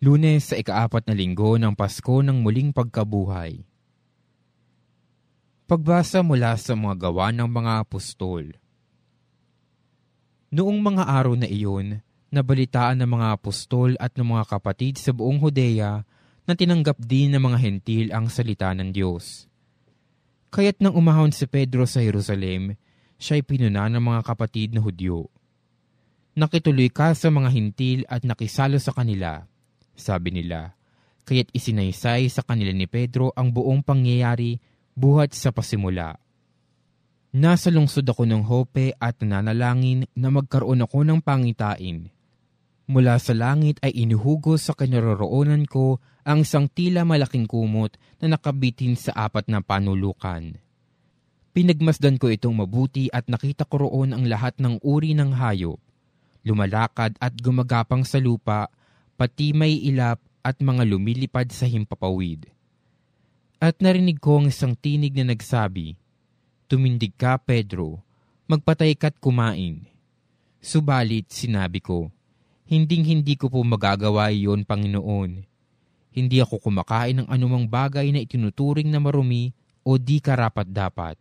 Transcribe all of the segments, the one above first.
Lunes sa ika-4 na linggo ng Pasko ng muling pagkabuhay. Pagbasa mula sa mga gawa ng mga apostol. Noong mga araw na iyon, nabalitaan ng mga apostol at ng mga kapatid sa buong Judea na tinanggap din ng mga hentil ang salita ng Diyos. Kaya't nang umahon si Pedro sa Jerusalem, siya'y pinuna ng mga kapatid na Hudyo. Nakituloy ka sa mga hentil at nakisalo sa kanila, sabi nila, kaya't isinaysay sa kanila ni Pedro ang buong pangyayari buhat sa pasimula. Nasa lungsod ako ng Jope at nananalangin na magkaroon ako ng pangitain. Mula sa langit ay inuhugos sa kinaroroonan ko ang isang tila malaking kumot na nakabitin sa 4 na panulukan. Pinagmasdan ko itong mabuti at nakita ko roon ang lahat ng uri ng hayop, lumalakad at gumagapang sa lupa, pati may ilap at mga lumilipad sa himpapawid. At narinig ko ang isang tinig na nagsabi, "Tumindig ka, Pedro, magpatay ka't kumain." Subalit sinabi ko, "Hinding-hindi ko po magagawa iyon, Panginoon. Hindi ako kumakain ng anumang bagay na itinuturing na marumi o di karapat-dapat."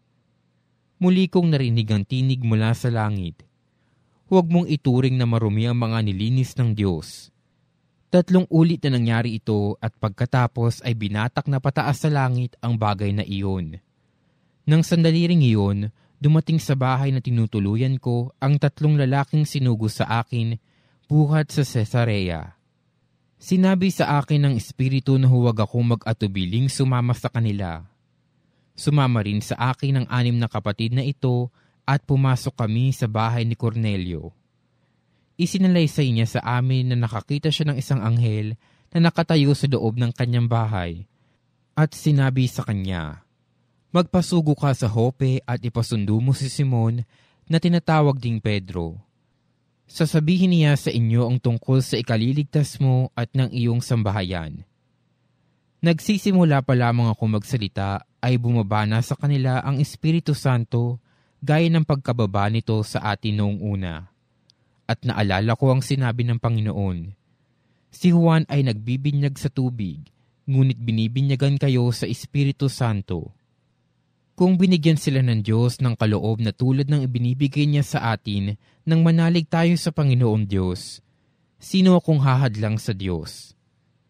Muli kong narinig ang tinig mula sa langit, "Huwag mong ituring na marumi ang mga nilinis ng Diyos." 3 ulit na nangyari ito at pagkatapos ay binatak na pataas sa langit ang bagay na iyon. Nang sandali ring iyon, dumating sa bahay na tinutuluyan ko ang 3 lalaking sinugo sa akin buhat sa Cesarea. Sinabi sa akin ng Espiritu na huwag akong mag-atubiling sumama sa kanila. Sumama rin sa akin ang 6 na kapatid na ito at pumasok kami sa bahay ni Cornelio. Isinalaysay niya sa amin na nakakita siya ng isang anghel na nakatayo sa loob ng kanyang bahay at sinabi sa kanya, "Magpasugo ka sa Jope at ipasundo mo si Simon na tinatawag ding Pedro. Sasabihin niya sa inyo ang tungkol sa ikaliligtas mo at ng iyong sambahayan." Nagsisimula pa lamang ako magsalita ay bumaba na sa kanila ang Espiritu Santo gaya ng pagkababa nito sa atin noong una. At naalala ko ang sinabi ng Panginoon, "Si Juan ay nagbibinyag sa tubig, ngunit binibinyagan kayo sa Espiritu Santo." Kung binigyan sila ng Diyos ng kaloob na tulad ng ibinibigay niya sa atin nang manalig tayo sa Panginoong Diyos, sino akong hahadlang sa Diyos?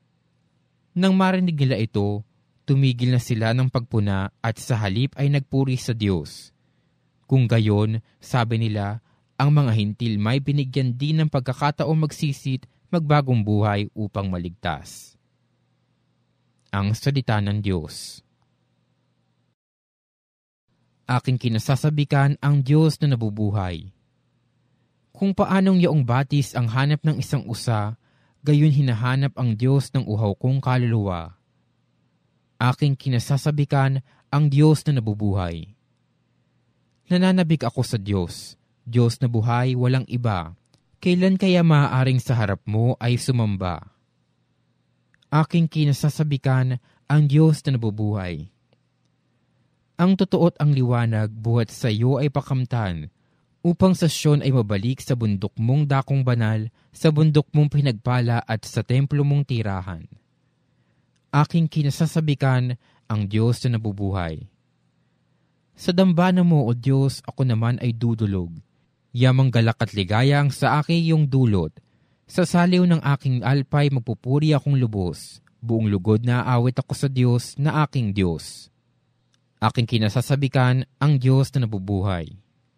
Nang marinig nila ito, tumigil na sila ng pagpuna at sa halip ay nagpuri sa Diyos. Kung gayon, sabi nila, ang mga hintil may binigyan din ng pagkakataong magsisit, magbagong buhay upang maligtas. Ang salita ng Diyos. Aking kinasasabikan ang Diyos na nabubuhay. Kung paanong yaong batis ang hanap ng isang usa, gayon hinahanap ang Diyos ng uhaw kong kaluluwa. Aking kinasasabikan ang Diyos na nabubuhay. Nananabik ako sa Diyos, Diyos na buhay, walang iba. Kailan kaya maaaring sa harap mo ay sumamba? Aking kinasasabikan ang Diyos na nabubuhay. Ang totoo at ang liwanag buhat sa iyo ay pakamtan, upang sa Siyon ay mabalik sa bundok mong dakong banal, sa bundok mong pinagpala at sa templo mong tirahan. Aking kinasasabikan ang Diyos na nabubuhay. Sa dambana mo, O Diyos, ako naman ay dudulog. Yamang galak at ligaya ang sa akin iyong dulot. Sa saliw ng aking alpay magpupuri akong lubos. Buong lugod na aawit ako sa Diyos na aking Diyos. Aking kinasasabikan ang Diyos na nabubuhay.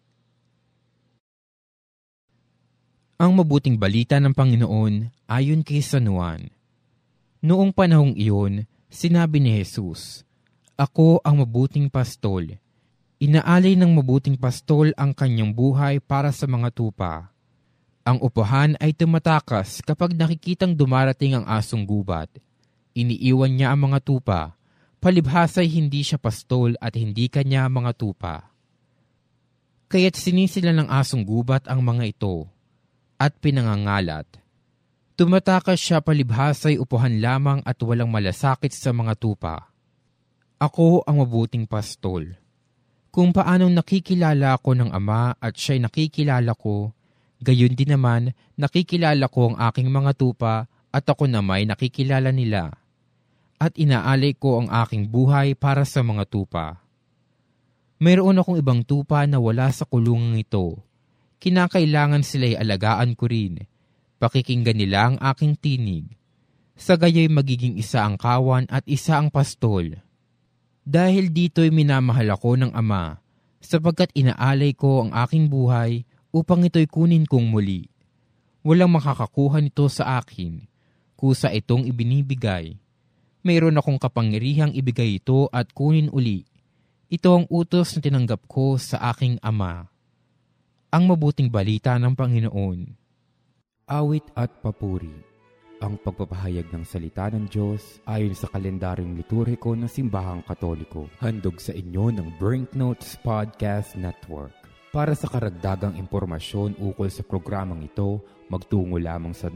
Ang mabuting balita ng Panginoon ayon kay San Juan. Noong panahong iyon, sinabi ni Jesus, "Ako ang mabuting pastol. Inaalay ng mabuting pastol ang kanyang buhay para sa mga tupa. Ang upahan ay tumatakas kapag nakikitang dumarating ang asong gubat. Iniiwan niya ang mga tupa, palibhasa'y hindi siya pastol at hindi kanya mga tupa. Kaya't sinisila ng asong gubat ang mga ito, at pinangangalat. Tumatakas siya palibhasa'y upuhan lamang at walang malasakit sa mga tupa. Ako ang mabuting pastol. Kung paanong nakikilala ako ng Ama at siya'y nakikilala ko, gayon din naman nakikilala ko ang aking mga tupa at ako na may nakikilala nila. At inaalay ko ang aking buhay para sa mga tupa. Mayroon akong ibang tupa na wala sa kulungang ito. Kinakailangan sila'y alagaan ko rin. Pakikinggan nila ang aking tinig. Sa gayo'y magiging isa ang kawan at isa ang pastol. Dahil dito'y minamahal ako ng Ama, sapagkat inaalay ko ang aking buhay upang ito'y kunin kong muli. Walang makakakuha nito sa akin, kusa itong ibinibigay. Mayroon akong kapangyarihang ibigay ito at kunin uli. Ito ang utos na tinanggap ko sa aking Ama. Ang mabuting balita ng Panginoon. Awit at papuri. Ang pagpapahayag ng salita ng Diyos ayon sa kalendaryong liturhiko ng Simbahang Katoliko. Handog sa inyo ng Brinknotes Podcast Network. Para sa karagdagang impormasyon ukol sa programang ito, magtungo lamang sa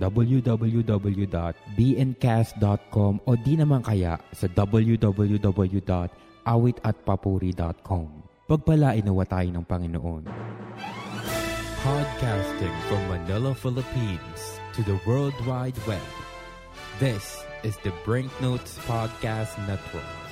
www.bncast.com o di naman kaya sa www.awitatpapuri.com. Pagpalain nawa tayo ng Panginoon. Podcasting from Manila, Philippines to the World Wide Web. This is the Brinknotes Podcast Network.